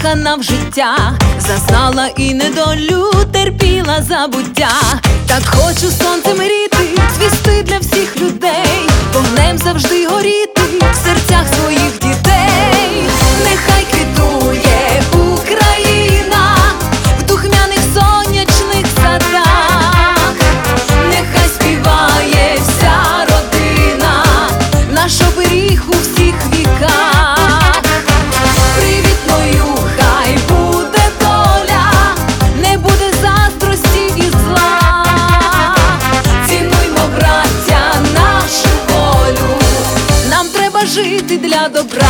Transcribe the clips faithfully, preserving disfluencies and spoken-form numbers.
закохана в життя, зазнала і недолю, терпіла забуття. Так хочу сонцем мріти, цвісти для всіх людей, вогнем завжди горіти в серцях своїх дітей. Нехай квітує Україна в духмяних сонячних садах, нехай співає вся родина, наш оберіг у всіх віках. Привітною хай буде доля, не буде заздрості і зла. Цінуймо, браття, нашу волю, нам треба жити для добра.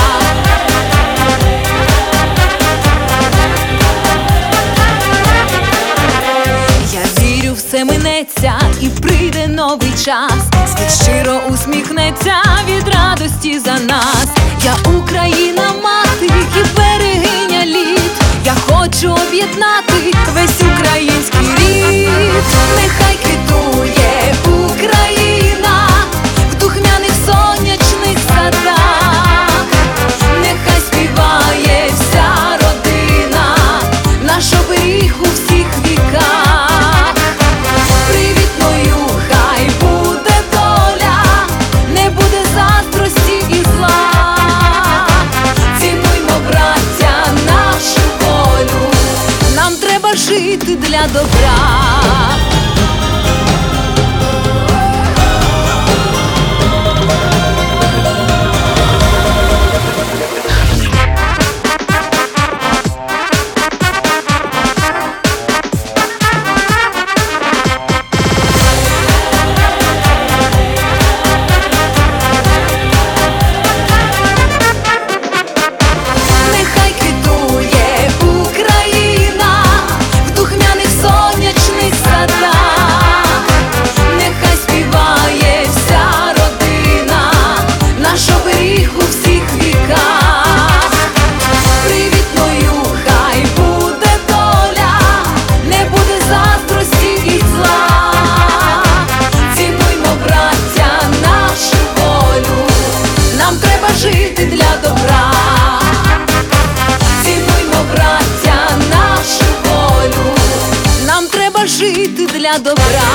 Я вірю, все минеться і прийде новий час, світ щиро усміхнеться від радості за нас. Я Україна, мати і берегиня літ, я хочу об'єднати весь український рід. Нехай квітує Україна в духмяних сонячних садах, нехай співає вся родина, наш оберіг у всіх віках. Привітною хай буде доля, не буде заздрості і зла. Цінуймо, браття, нашу волю, нам треба жити для добра. Жити для добра, цінуймо, браття, нашу волю, нам треба жити для добра.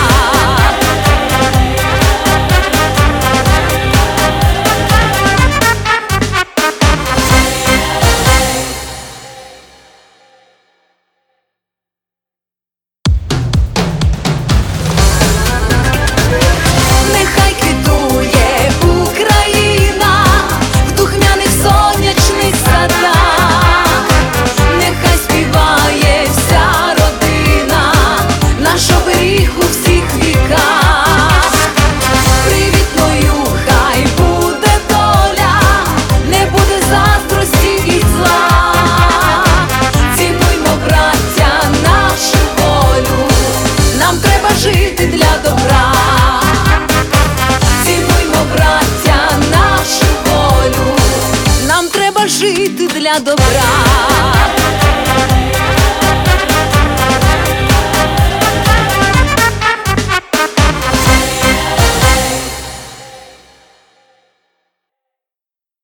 Жити для добра, цінуймо, браття, нашу волю, нам треба жити для добра.